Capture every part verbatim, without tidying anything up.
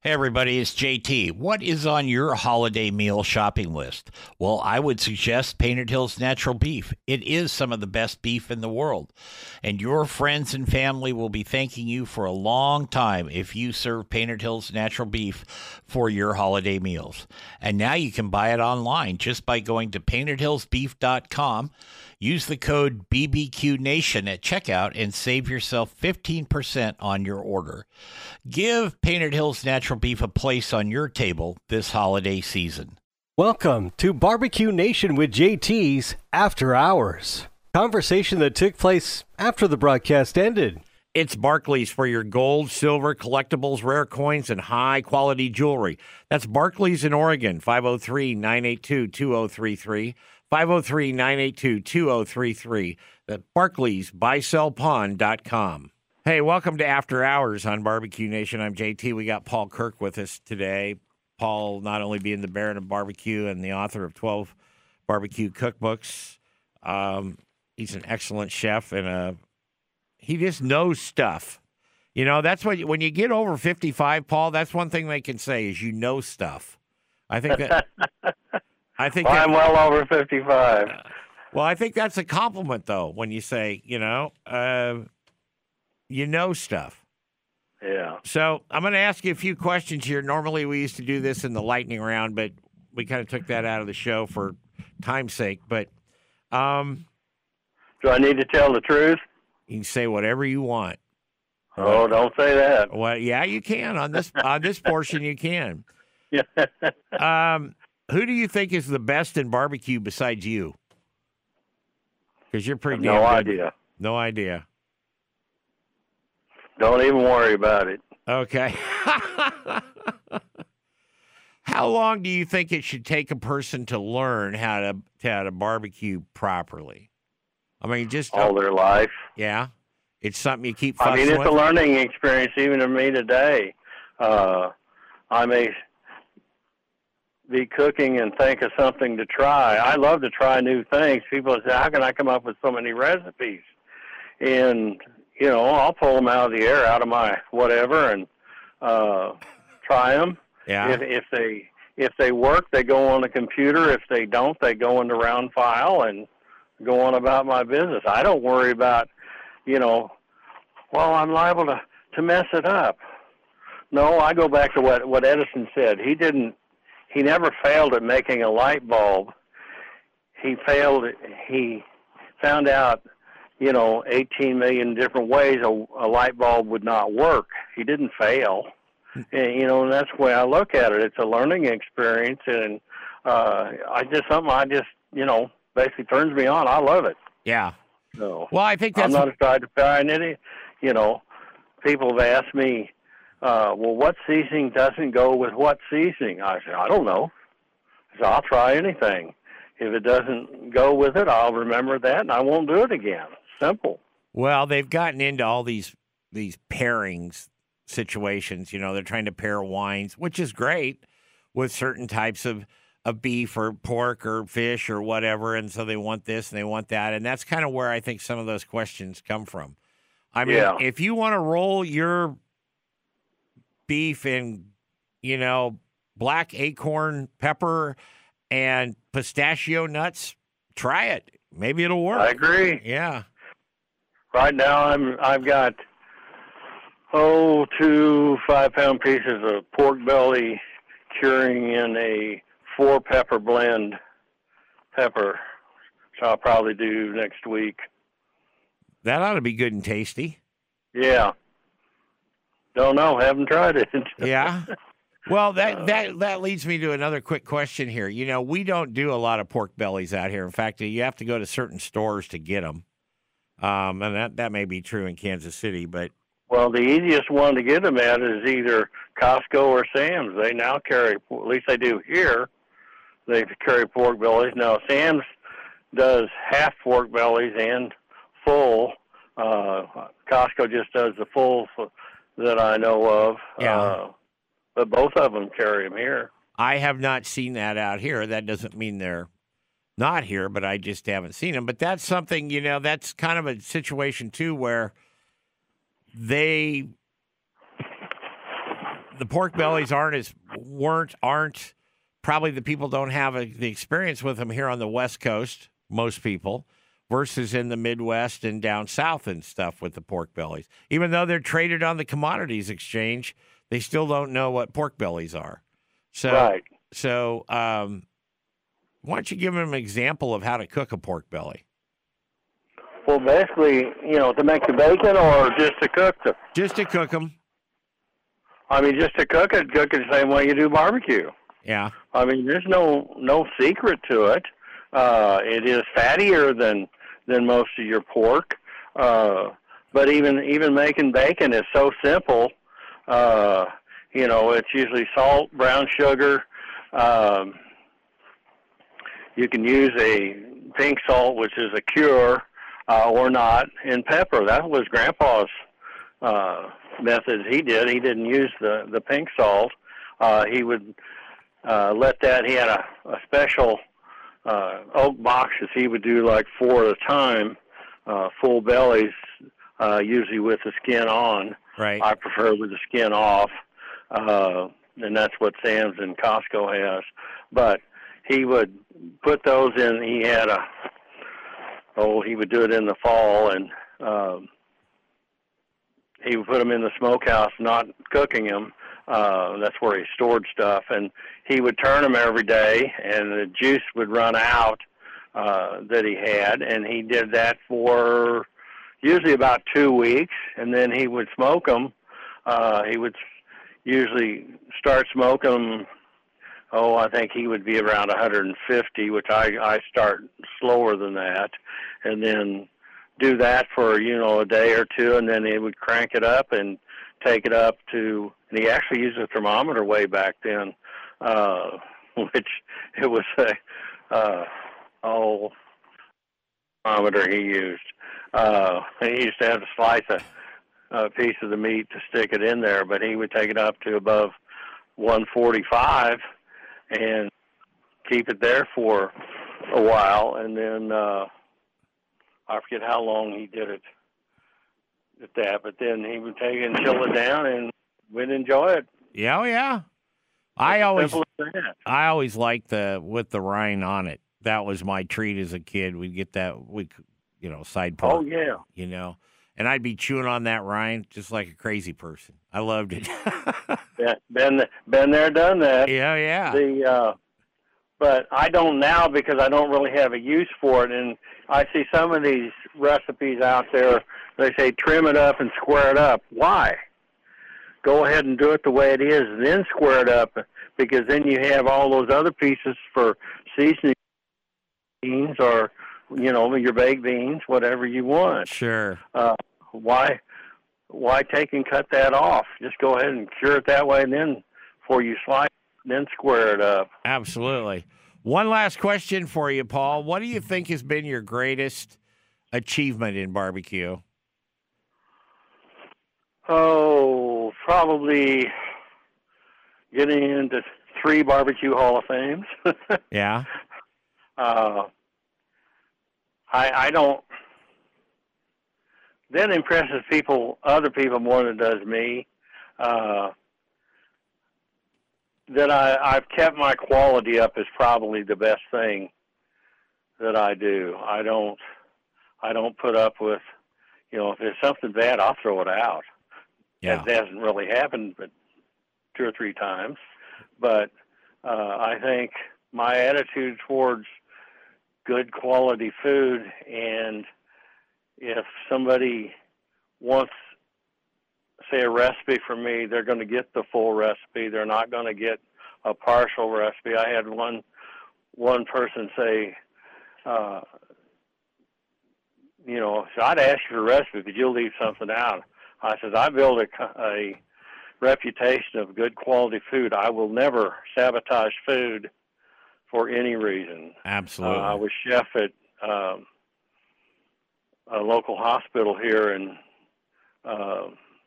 Hey, everybody, it's J T. What is on your holiday meal shopping list? Well, I would suggest Painted Hills Natural Beef. It is some of the best beef in the world, and your friends and family will be thanking you for a long time if you serve Painted Hills Natural Beef for your holiday meals. And now you can buy it online just by going to painted hills beef dot com. Use the code B B Q Nation at checkout and save yourself fifteen percent on your order. Give Painted Hills Natural Beef a place on your table this holiday season. Welcome to Barbecue Nation with J T's After Hours. Conversation that took place after the broadcast ended. It's Barclays for your gold, silver, collectibles, rare coins, and high-quality jewelry. That's Barclays in Oregon, five oh three, nine eight two, two oh three three. five oh three, nine eight two, two oh three three. That's Barclays buy sell pawn dot com. Hey, welcome to After Hours on Barbecue Nation. I'm J T. We got Paul Kirk with us today. Paul, not only being the Baron of Barbecue and the author of twelve barbecue cookbooks, um, he's an excellent chef and a, he just knows stuff. You know, that's what, when you get over fifty-five, Paul, that's one thing they can say is you know stuff. I think that... I think well, that, I'm well over fifty-five. Uh, well, I think that's a compliment, though, when you say, you know, uh, you know stuff. Yeah. So I'm going to ask you a few questions here. Normally, we used to do this in the lightning round, but we kind of took that out of the show for time's sake. But um, do I need to tell the truth? You can say whatever you want. Oh, don't say that. Well, yeah, you can on this on this portion. You can. um. Who do you think is the best in barbecue besides you? Because you're pretty damn No good. idea. No idea. Don't even worry about it. Okay. How long do you think it should take a person to learn how to, how to barbecue properly? I mean, just all their life. Yeah, it's something you keep fussing I mean, it's with? a learning experience even to me today. Uh, I may be cooking and think of something to try. I love to try new things. People say, how can I come up with so many recipes? And, you know, I'll pull them out of the air, out of my whatever, and uh, try them. Yeah. If, if they if they work, they go on the computer. If they don't, they go into round file and go on about my business. I don't worry about, you know, well, I'm liable to, to mess it up. No, I go back to what, what Edison said. He didn't He never failed at making a light bulb. He failed, he found out, you know, eighteen million different ways a, a light bulb would not work. He didn't fail. And, you know, and that's the way I look at it. It's a learning experience, and uh, I just, something I just, you know, basically turns me on. I love it. Yeah. So, well, I think that's... I'm not afraid to find any, you know, people have asked me, Uh, well, what seasoning doesn't go with what seasoning? I said, I don't know. So I'll try anything. If it doesn't go with it, I'll remember that, and I won't do it again. Simple. Well, they've gotten into all these these pairings situations. You know, they're trying to pair wines, which is great, with certain types of, of beef or pork or fish or whatever, and so they want this and they want that, and that's kind of where I think some of those questions come from. I mean, yeah. if you want to roll your beef in, you know, black acorn pepper and pistachio nuts, try it. Maybe it'll work. I agree. Yeah. Right now, I'm I've got oh two five pound pieces of pork belly curing in a four pepper blend pepper. So I'll probably do next week. That ought to be good and tasty. Yeah. Don't know. Haven't tried it. Yeah. Well, that, that that leads me to another quick question here. You know, we don't do a lot of pork bellies out here. In fact, you have to go to certain stores to get them. Um, and that, that may be true in Kansas City, but... Well, the easiest one to get them at is either Costco or Sam's. They now carry, at least they do here, they carry pork bellies. Now, Sam's does half pork bellies and full. Uh, Costco just does the full that I know of. Yeah. Uh, but both of them carry them here. I have not seen that out here. That doesn't mean they're not here, but I just haven't seen them. But that's something, you know, that's kind of a situation, too, where they the pork bellies aren't as weren't aren't probably the people don't have a, the experience with them here on the West Coast. Most people versus in the Midwest and down south and stuff with the pork bellies. Even though they're traded on the commodities exchange, they still don't know what pork bellies are. So, Right. so um, why don't you give them an example of how to cook a pork belly? Well, basically, you know, to make the bacon or just to cook them? Just to cook them. I mean, just to cook it, cook it the same way you do barbecue. Yeah. I mean, there's no no secret to it. Uh, it is fattier than than most of your pork, uh, but even even making bacon is so simple. Uh, you know, it's usually salt, brown sugar. Um, you can use a pink salt, which is a cure, uh, or not, and pepper. That was Grandpa's uh, method. He did. He didn't use the the pink salt. Uh, he would uh, let that. He had a, a special uh, oak boxes. He would do like four at a time, uh, full bellies, uh, usually with the skin on. Right. I prefer with the skin off, uh, and that's what Sam's and Costco has. But he would put those in. He had a oh, he would do it in the fall, and um, he would put them in the smokehouse, not cooking them. Uh, that's where he stored stuff, and he would turn them every day, and the juice would run out uh, that he had, and he did that for usually about two weeks, and then he would smoke them. Uh, he would usually start smoking them. Oh, I think he would be around one hundred fifty, which I, I start slower than that, and then do that for, you know, a day or two, and then he would crank it up and take it up to, and he actually used a thermometer way back then, uh, which it was a, uh, oh, thermometer he used. Uh, and he used to have to slice a, a piece of the meat to stick it in there, but he would take it up to above one forty-five and keep it there for a while, and then uh, I forget how long he did it at that, but then he would take it and chill it down, and we'd enjoy it. Yeah, oh yeah. I It's always, simple as that. I always liked the with the rind on it. That was my treat as a kid. We'd get that, we, you know, side pork. Oh, yeah. You know, and I'd be chewing on that rind just like a crazy person. I loved it. Yeah, been been there, done that. Yeah, yeah. The uh, but I don't now because I don't really have a use for it, and I see some of these recipes out there. They say trim it up and square it up. Why? Go ahead and do it the way it is, and then square it up, because then you have all those other pieces for seasoning beans or, you know, your baked beans, whatever you want. Sure. Uh, why? Why take and cut that off? Just go ahead and cure it that way, and then before you slice it, then square it up. Absolutely. One last question for you, Paul. What do you think has been your greatest achievement in barbecue? Oh, probably getting into three barbecue Hall of Fames. Yeah. uh, I I don't. That impresses people, other people, more than it does me. Uh, that I, I've kept my quality up is probably the best thing that I do. I don't, I don't put up with, you know, if there's something bad, I'll throw it out. Yeah. That hasn't really happened, but two or three times. But uh, I think my attitude towards good quality food, and if somebody wants, say, a recipe from me, they're going to get the full recipe. They're not going to get a partial recipe. I had one one person say, uh, you know, so I'd ask you for a recipe, but you'll leave something out. I said, I build a, a reputation of good quality food. I will never sabotage food for any reason. Absolutely. Uh, I was chef at um, a local hospital here, and uh,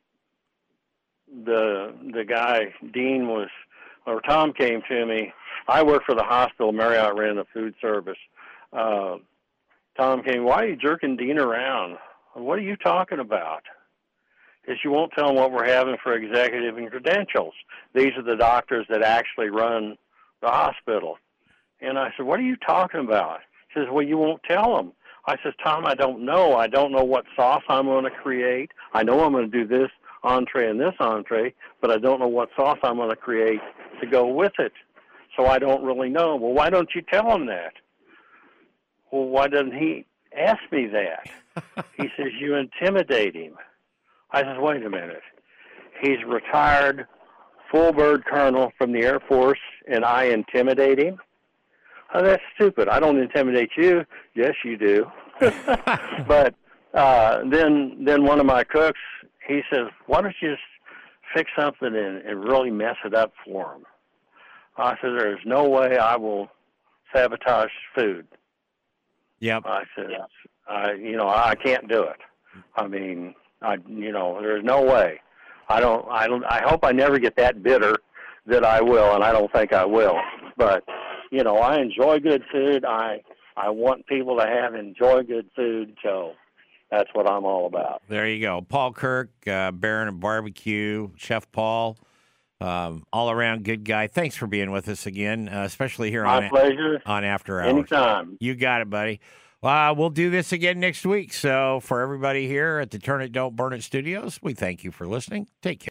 the the guy, Dean, was, or Tom came to me. I worked for the hospital. Marriott ran the food service. Uh, Tom came, why are you jerking Dean around? What are you talking about? is you won't tell them what we're having for executive and credentials. These are the doctors that actually run the hospital. And I said, what are you talking about? He says, well, you won't tell them. I says, Tom, I don't know. I don't know what sauce I'm going to create. I know I'm going to do this entree and this entree, but I don't know what sauce I'm going to create to go with it. So I don't really know. Well, why don't you tell him that? Well, why doesn't he ask me that? He says, you intimidate him. I says, wait a minute. He's retired full bird colonel from the Air Force, and I intimidate him? Oh, that's stupid. I don't intimidate you. Yes, you do. But uh, then then one of my cooks, he says, why don't you just fix something and, and really mess it up for him? I said, there's no way I will sabotage food. Yep. I said, I, you know, I can't do it. I mean, I, you know, there's no way. I don't, I don't, I hope I never get that bitter that I will, and I don't think I will. But, you know, I enjoy good food. I, I want people to have enjoy good food, so that's what I'm all about. There you go. Paul Kirk, uh, Baron of Barbecue, Chef Paul, um, all-around good guy. Thanks for being with us again, uh, especially here My on, pleasure. on After Hours. Anytime. You got it, buddy. Uh, we'll do this again next week. So for everybody here at the Turn It, Don't Burn It Studios, we thank you for listening. Take care.